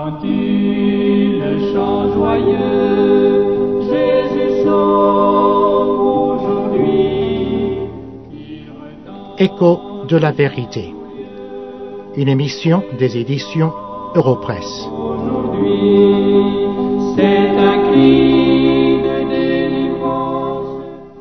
Entends-tu le chant joyeux, Jésus sauve aujourd'hui. Écho de la vérité. Une émission des éditions Europresse. Aujourd'hui, c'est un cri de délivrance.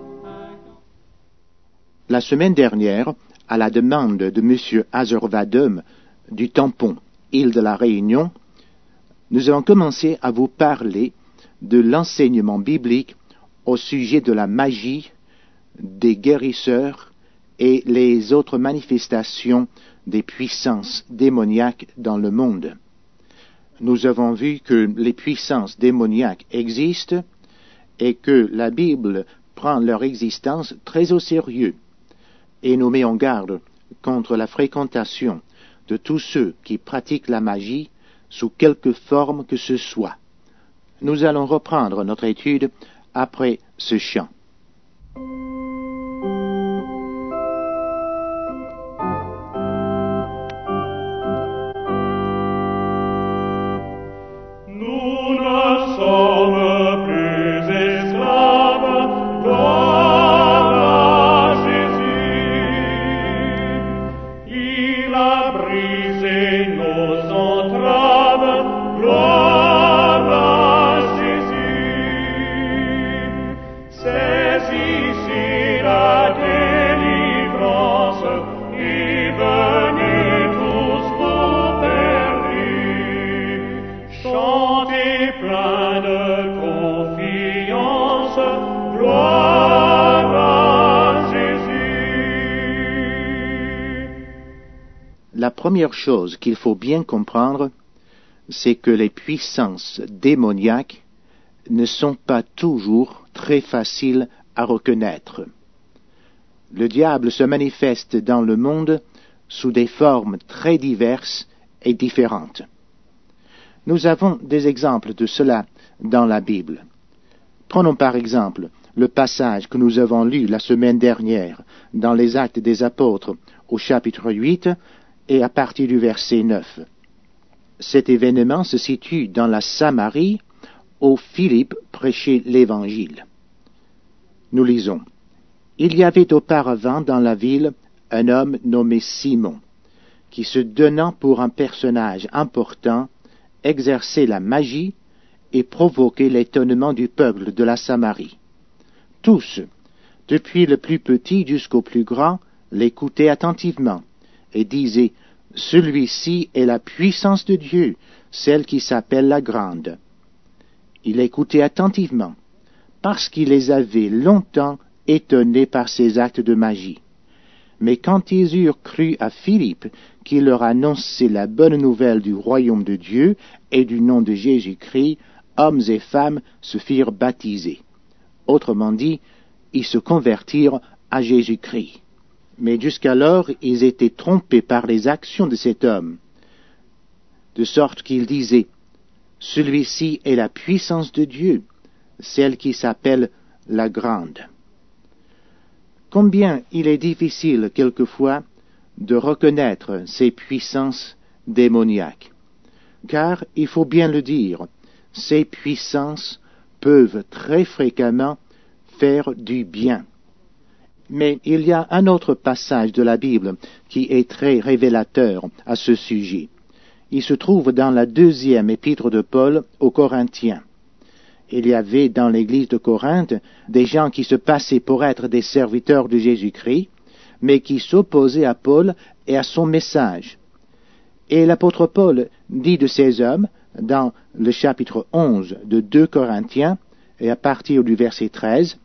La semaine dernière, à la demande de M. Azervadum du tampon Île de la Réunion, nous avons commencé à vous parler de l'enseignement biblique au sujet de la magie, des guérisseurs et les autres manifestations des puissances démoniaques dans le monde. Nous avons vu que les puissances démoniaques existent et que la Bible prend leur existence très au sérieux et nous met en garde contre la fréquentation de tous ceux qui pratiquent la magie sous quelque forme que ce soit. Nous allons reprendre notre étude après ce chant. La première chose qu'il faut bien comprendre, c'est que les puissances démoniaques ne sont pas toujours très faciles à reconnaître. Le diable se manifeste dans le monde sous des formes très diverses et différentes. Nous avons des exemples de cela dans la Bible. Prenons par exemple le passage que nous avons lu la semaine dernière dans les Actes des Apôtres au chapitre 8 et à partir du verset 9. Cet événement se situe dans la Samarie où Philippe prêchait l'Évangile. Nous lisons. Il y avait auparavant dans la ville un homme nommé Simon, qui se donnant pour un personnage important, exerçait la magie et provoquait l'étonnement du peuple de la Samarie. Tous, depuis le plus petit jusqu'au plus grand, l'écoutaient attentivement et disaient « Celui-ci est la puissance de Dieu, celle qui s'appelle la Grande. » Il écoutait attentivement, parce qu'il les avait longtemps étonnés par ses actes de magie. Mais quand ils eurent cru à Philippe, qui leur annonçait la bonne nouvelle du royaume de Dieu et du nom de Jésus-Christ, hommes et femmes se firent baptiser. Autrement dit, ils se convertirent à Jésus-Christ. Mais jusqu'alors, ils étaient trompés par les actions de cet homme, de sorte qu'ils disaient « Celui-ci est la puissance de Dieu, celle qui s'appelle la Grande. » Combien il est difficile quelquefois de reconnaître ces puissances démoniaques, car, il faut bien le dire, ces puissances peuvent très fréquemment faire du bien. Mais il y a un autre passage de la Bible qui est très révélateur à ce sujet. Il se trouve dans la 2e épître de Paul aux Corinthiens. Il y avait dans l'église de Corinthe des gens qui se passaient pour être des serviteurs de Jésus-Christ, mais qui s'opposaient à Paul et à son message. Et l'apôtre Paul dit de ces hommes, dans le chapitre 11 de 2 Corinthiens, et à partir du verset 13,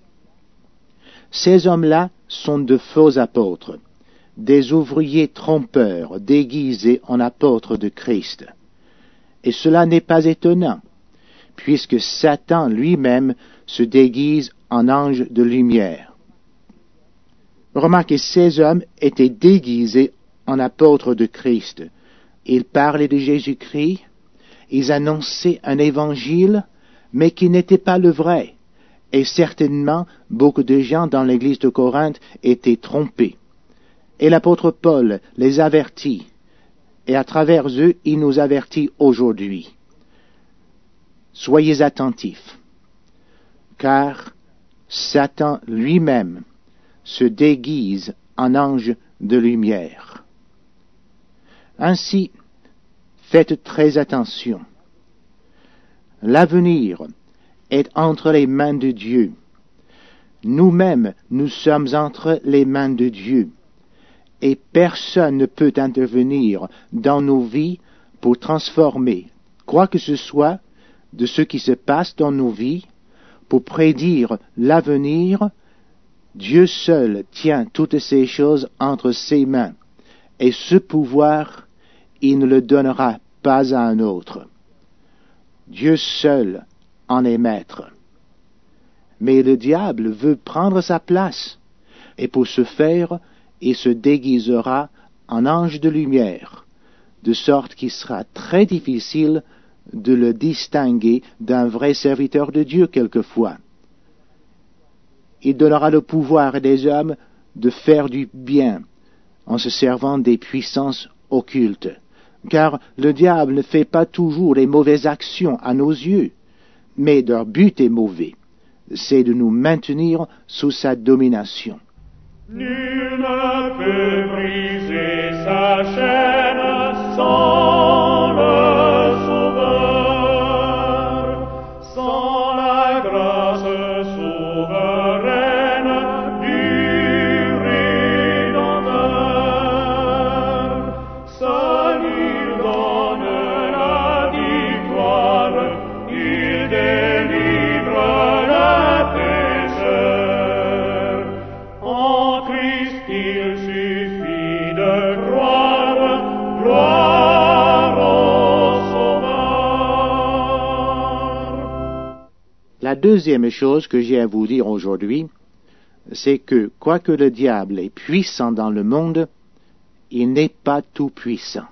« Ces hommes-là sont de faux apôtres, des ouvriers trompeurs déguisés en apôtres de Christ. Et cela n'est pas étonnant, puisque Satan lui-même se déguise en ange de lumière. » Remarquez, ces hommes étaient déguisés en apôtres de Christ. Ils parlaient de Jésus-Christ, ils annonçaient un évangile, mais qui n'était pas le vrai. Et certainement, beaucoup de gens dans l'église de Corinthe étaient trompés. Et l'apôtre Paul les avertit, et à travers eux, il nous avertit aujourd'hui. soyez attentifs, car Satan lui-même se déguise en ange de lumière. Ainsi, faites très attention. L'avenir est entre les mains de Dieu. Nous-mêmes, nous sommes entre les mains de Dieu. Et personne ne peut intervenir dans nos vies pour transformer quoi que ce soit de ce qui se passe dans nos vies, pour prédire l'avenir. Dieu seul tient toutes ces choses entre ses mains, et ce pouvoir, il ne le donnera pas à un autre. Dieu seul en est maître. Mais le diable veut prendre sa place, et pour ce faire, il se déguisera en ange de lumière, de sorte qu'il sera très difficile de le distinguer d'un vrai serviteur de Dieu quelquefois. Il donnera le pouvoir à des hommes de faire du bien en se servant des puissances occultes, car le diable ne fait pas toujours les mauvaises actions à nos yeux, mais leur but est mauvais, c'est de nous maintenir sous sa domination. Nul ne peut briser sa chaîne sans le Sauveur, sans la grâce souveraine du Rédempteur. Seul il donne la victoire, il délivre le pécheur. En Christ il suffit de croire, gloire au Sauveur. La deuxième chose que j'ai à vous dire aujourd'hui, c'est que, quoique le diable est puissant dans le monde, il n'est pas tout puissant.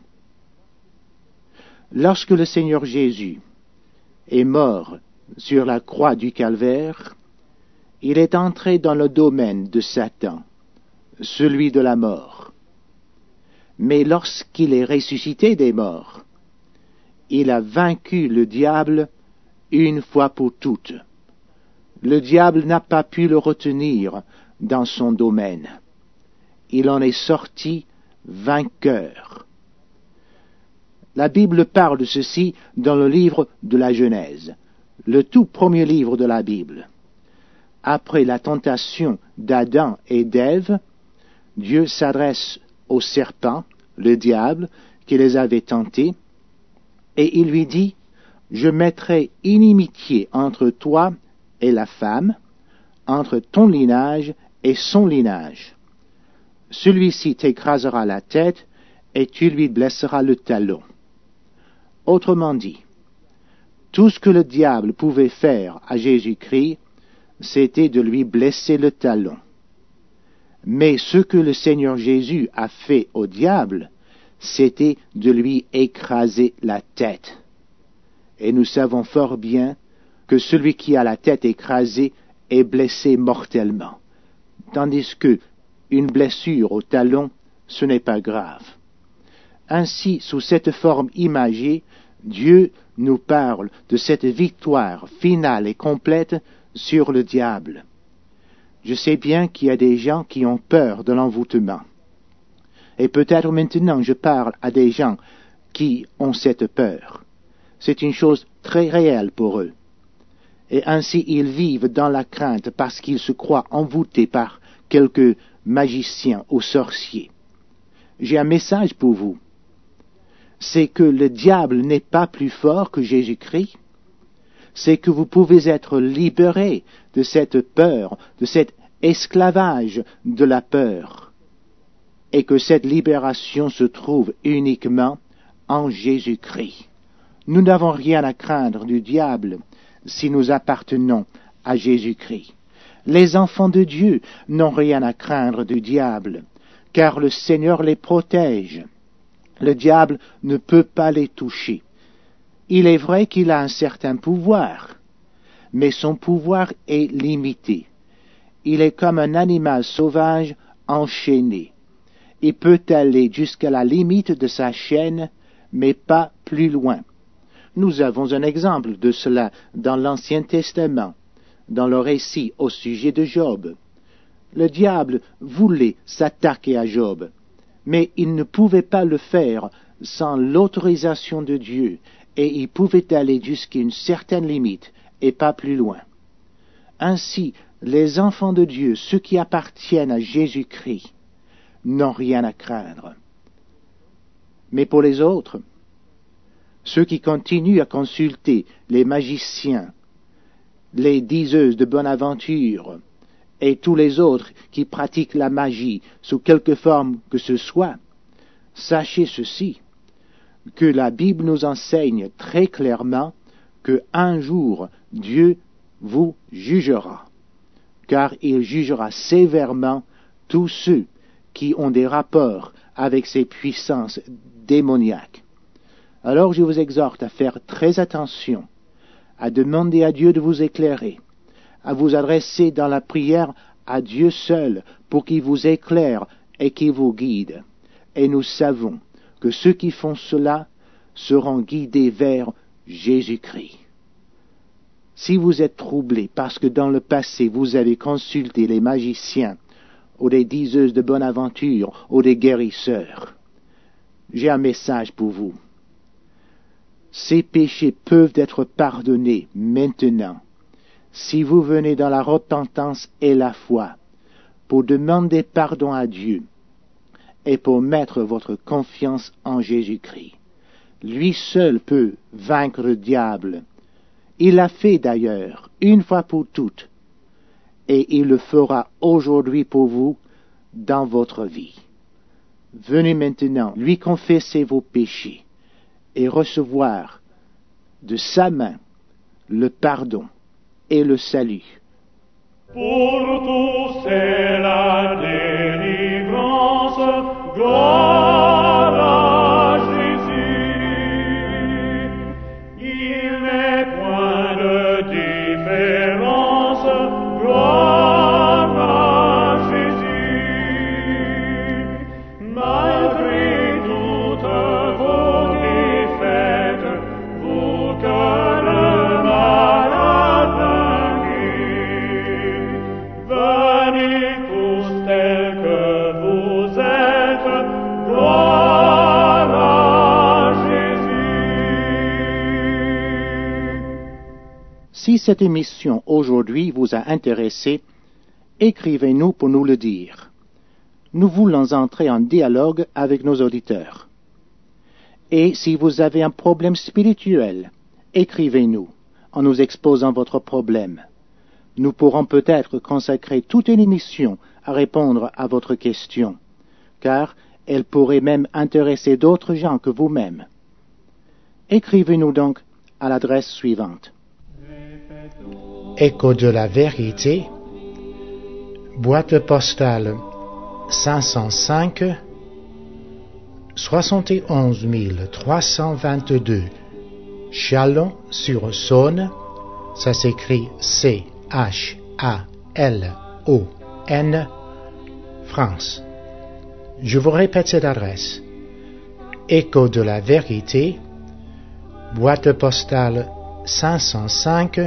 Lorsque le Seigneur Jésus est mort sur la croix du Calvaire, il est entré dans le domaine de Satan, celui de la mort. Mais lorsqu'il est ressuscité des morts, il a vaincu le diable une fois pour toutes. Le diable n'a pas pu le retenir dans son domaine. Il en est sorti vainqueur. La Bible parle de ceci dans le livre de la Genèse, le tout premier livre de la Bible. Après la tentation d'Adam et d'Ève, Dieu s'adresse au serpent, le diable, qui les avait tentés, et il lui dit, « Je mettrai inimitié entre toi et la femme, entre ton lignage et son lignage. Celui-ci t'écrasera la tête, et tu lui blesseras le talon. » Autrement dit, tout ce que le diable pouvait faire à Jésus-Christ, c'était de lui blesser le talon. Mais ce que le Seigneur Jésus a fait au diable, c'était de lui écraser la tête. Et nous savons fort bien que celui qui a la tête écrasée est blessé mortellement, tandis que une blessure au talon, ce n'est pas grave. Ainsi, sous cette forme imagée, Dieu nous parle de cette victoire finale et complète sur le diable. Je sais bien qu'il y a des gens qui ont peur de l'envoûtement. Et peut-être maintenant je parle à des gens qui ont cette peur. C'est une chose très réelle pour eux. Et ainsi ils vivent dans la crainte parce qu'ils se croient envoûtés par quelques magiciens ou sorciers. J'ai un message pour vous. C'est que le diable n'est pas plus fort que Jésus-Christ. C'est que vous pouvez être libérés de cette peur, de cet esclavage de la peur, et que cette libération se trouve uniquement en Jésus-Christ. Nous n'avons rien à craindre du diable si nous appartenons à Jésus-Christ. Les enfants de Dieu n'ont rien à craindre du diable, car le Seigneur les protège. Le diable ne peut pas les toucher. Il est vrai qu'il a un certain pouvoir, mais son pouvoir est limité. Il est comme un animal sauvage enchaîné. Il peut aller jusqu'à la limite de sa chaîne, mais pas plus loin. Nous avons un exemple de cela dans l'Ancien Testament, dans le récit au sujet de Job. Le diable voulait s'attaquer à Job, mais il ne pouvait pas le faire sans l'autorisation de Dieu, et il pouvait aller jusqu'à une certaine limite et pas plus loin. Ainsi, les enfants de Dieu, ceux qui appartiennent à Jésus-Christ, n'ont rien à craindre. Mais pour les autres, ceux qui continuent à consulter les magiciens, les diseuses de bonne aventure, et tous les autres qui pratiquent la magie sous quelque forme que ce soit, sachez ceci, que la Bible nous enseigne très clairement que un jour Dieu vous jugera, car il jugera sévèrement tous ceux qui ont des rapports avec ces puissances démoniaques. Alors je vous exhorte à faire très attention, à demander à Dieu de vous éclairer, à vous adresser dans la prière à Dieu seul pour qu'il vous éclaire et qu'il vous guide. Et nous savons que ceux qui font cela seront guidés vers Jésus-Christ. Si vous êtes troublé parce que dans le passé vous avez consulté les magiciens ou des diseuses de bonne aventure ou des guérisseurs, j'ai un message pour vous. Ces péchés peuvent être pardonnés maintenant si vous venez dans la repentance et la foi pour demander pardon à Dieu et pour mettre votre confiance en Jésus-Christ. Lui seul peut vaincre le diable. Il l'a fait d'ailleurs, une fois pour toutes, et il le fera aujourd'hui pour vous dans votre vie. Venez maintenant lui confesser vos péchés et recevoir de sa main le pardon et le salut. Pour tous c'est la délivrance, gloire à Jésus. Il n'est point de différence, gloire à Jésus. Malgré toutes vos défaites, vous que le mal a vaincu, venez tous tels que vous êtes, gloire à Jésus. Si cette émission aujourd'hui vous a intéressé, écrivez-nous pour nous le dire. Nous voulons entrer en dialogue avec nos auditeurs. Et si vous avez un problème spirituel, écrivez-nous en nous exposant votre problème. Nous pourrons peut-être consacrer toute une émission à répondre à votre question, car elle pourrait même intéresser d'autres gens que vous-même. Écrivez-nous donc à l'adresse suivante. Écho de la vérité, boîte postale 505 71 322 Châlons-sur-Saône, ça s'écrit C-H-A-L-O-N, France. Je vous répète cette adresse. Écho de la vérité, boîte postale 505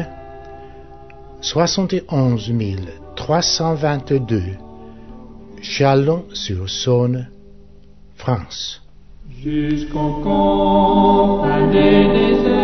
71 322 Châlons-sur-Saône, France. Jusqu'aux confins des déserts.